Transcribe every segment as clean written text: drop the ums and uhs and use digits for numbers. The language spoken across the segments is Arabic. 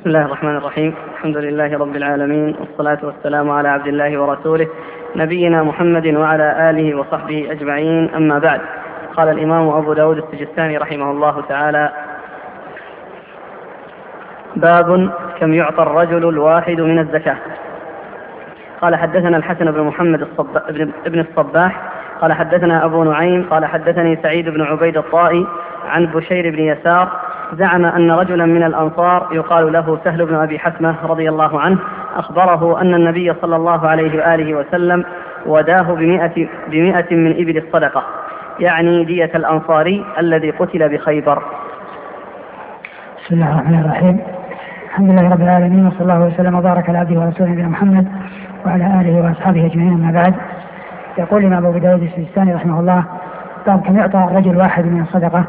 بسم الله الرحمن الرحيم. الحمد لله رب العالمين، والصلاة والسلام على عبد الله ورسوله نبينا محمد وعلى آله وصحبه أجمعين، أما بعد. قال الإمام أبو داود السجستاني رحمه الله تعالى: باب كم يعطى الرجل الواحد من الزكاة. قال حدثنا الحسن بن محمد بن الصباح قال حدثنا أبو نعيم قال حدثني سعيد بن عبيد الطائي عن بشير بن يسار زعم أن رجلا من الأنصار يقال له سهل بن أبي حثمة رضي الله عنه أخبره أن النبي صلى الله عليه وآله وسلم وداه بمئة من إبل الصدقة، يعني دية الأنصاري الذي قتل بخيبر. بسم الله الرحمن الرحيم. الحمد لله رب العالمين، وصلى الله وسلم وبارك على عبده ورسوله نبينا محمد وعلى آله وأصحابه أجمعين، أما بعد. يقول الإمام أبو داود السجستاني رحمه الله: باب كم يعطى الرجل واحد من الصدقة.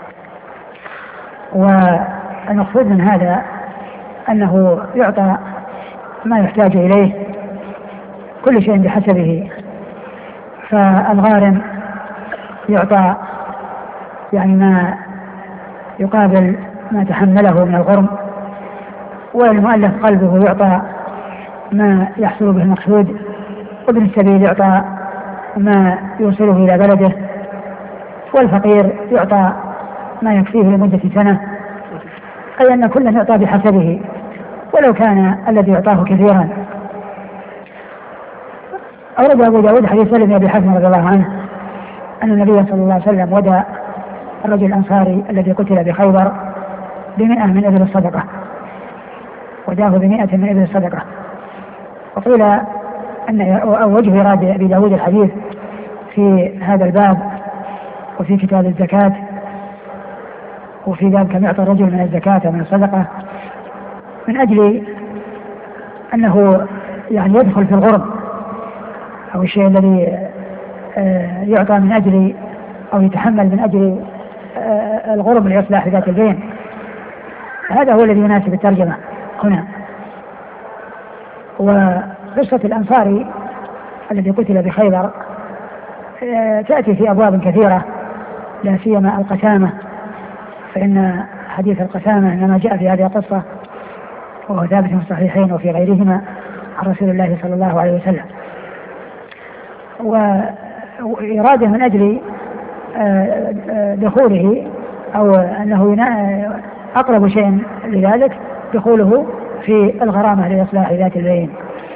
والمقصود من هذا أنه يعطى ما يحتاج إليه، كل شيء بحسبه. فالغارم يعطى يعني ما يقابل ما تحمله من الغرم، والمؤلف قلبه يعطى ما يحصل به المقصود، وابن السبيل يعطى ما يوصله إلى بلده، والفقير يعطى ما يكفيه لمدة سنة، أي أن كل يعطى بحسبه ولو كان الذي يعطاه كثيرا. أورد أبو داود حديث سهل بن أبي حثمة رضي الله عنه أن النبي صلى الله عليه وسلم ودى الرجل الأنصاري الذي قتل بخيبر ب100 من إبل الصدقة، وداه ب100 من إبل الصدقة. وقيل أن وجه إيراد أبي داود الحديث في هذا الباب وفي كتاب الزكاة وفي باب كم يعطى الرجل من الزكاة ومن الصدقة، من أجل أنه يعني يدخل في الغرم أو الشيء الذي يعطى من أجل أو يتحمل من أجل الغرم لإصلاح ذات البين. هذا هو الذي يناسب الترجمة هنا. وقصة الأنصاري الذي قتل بخيبر تأتي في أبواب كثيرة، لا سيما القسامة، فإن حديث القسامة إنما جاء في هذه القصة وهو ثابت في الصحيحين وفي غيرهما عن رسول الله صلى الله عليه وسلم. وإراده من أجل دخوله أو أنه أقرب شيء لذلك دخوله في الغرامة لإصلاح ذات البين.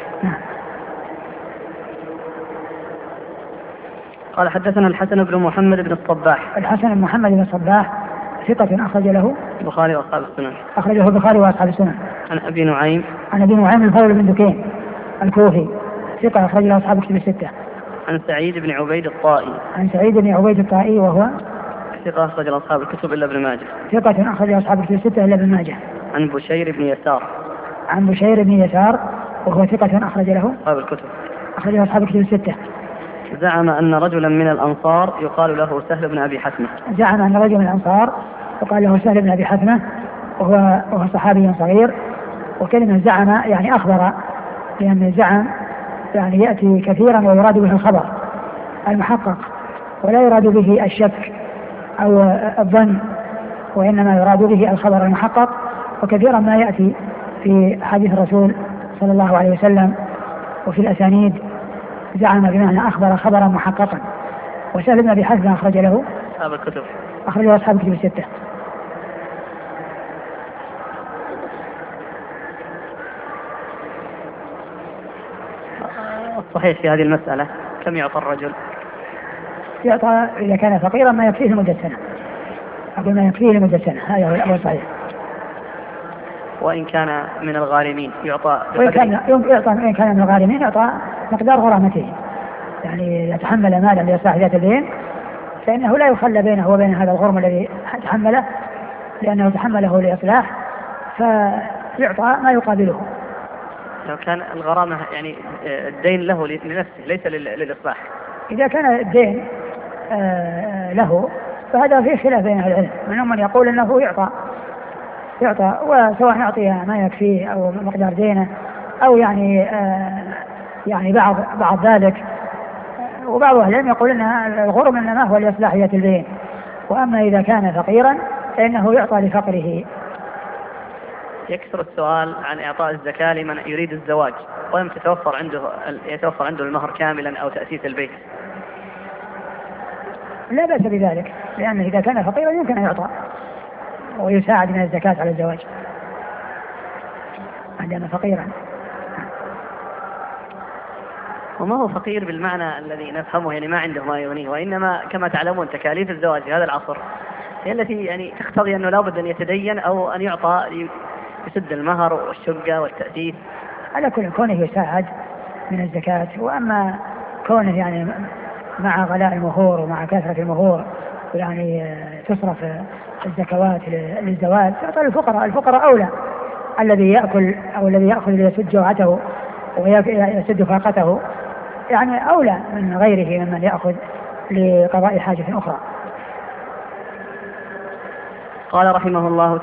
قال حدثنا الحسن بن محمد بن الصباح. الحسن بن محمد بن الصباح ثقة أخرج له البخاري وأصحاب السنن. أخرجه البخاري وأصحاب السنن. عن أبي نعيم. عن أبي نعيم الفضل بن دكين الكوفي ثقة أخرج له أصحاب الكتب الستة. عن سعيد بن عبيد الطائي. عن سعيد بن عبيد الطائي وهو ثقة أخرج له أصحاب الكتب إلا ابن ماجه. ثقة أخرج له أصحاب الكتب الستة إلا ابن ماجه. عن بشير بن يسار. عن بشير بن يسار وهو ثقة أخرج له أصحاب الكتب. أخرج له أصحاب الكتب الستة. زعم أن رجلا من الأنصار يقال له سهل بن أبي حثمة. زعم أن رجل من الأنصار يقال له سهل بن أبي حثمة وهو صحابي صغير. وكلمة زعم يعني أخبر، لأن الزعم يعني يأتي كثيرا ويراد به الخبر المحقق، ولا يراد به الشك أو الظن، وإنما يراد به الخبر المحقق. وكثيرا ما يأتي في حديث الرسول صلى الله عليه وسلم وفي الأسانيد زعم بمعنى أخبر خبرا محققا. وسهل بن أبي حثمة أخرج له أصحاب الكتب. أخرج له أصحاب الكتب الستة. الصحيح في هذه المسألة كم يعطى الرجل؟ يعطى إذا كان فقيرا ما يكفيه لمدة سنة، أقول ما يكفيه لمدة سنة، هذا هو الأمر الصحيح. وإن كان من الغارمين يعطى وإن كان من الغارمين يعطى مقدار غرامته، يعني يتحمل مالا لإصلاح ذات البين فإنه لا يخلى بينه وبين هذا الغرم الذي تحمله، لأنه تحمله لإصلاح، فيعطى ما يقابله. لو كان الغرامة يعني الدين له لنفسه ليس للإصلاح. إذا كان الدين له فهذا فيه خلاف بين العلم، منهم من يقول أنه يعطى وسواء يعطي ما يكفيه أو مقدار دينه أو يعني بعض ذلك. وبعض أهل العلم يقول أن الغرم إنما هو لإصلاح ذات البين، وأما إذا كان فقيرا فإنه يعطى لفقره. يكثر السؤال عن إعطاء الزكاة لمن يريد الزواج ولم يتوفر عنده المهر كاملا أو تأسيس البيت. لا بأس بذلك، لأنه إذا كان فقيرا يمكن أن يعطى ويساعد من الزكاة على الزواج عندما فقيرا. وما هو فقير بالمعنى الذي نفهمه، يعني ما عنده ما يغنيه، وإنما كما تعلمون تكاليف الزواج في هذا العصر هي التي يعني تقتضي أنه لابد أن يتدين أو أن يعطى يسد المهر والشقة والتأسيس. على كل كونه يساعد من الزكاة. وأما كونه يعني مع غلاء المهور ومع كثرة المهور يعني تصرف الزكوات للزواج تعطى الفقراء أولى. الذي يأكل أو الذي يأخذ ليسد جوعته ويسد فاقته يعني أولى من غيره ممن يأخذ لقضاء حاجة أخرى. قال رحمه الله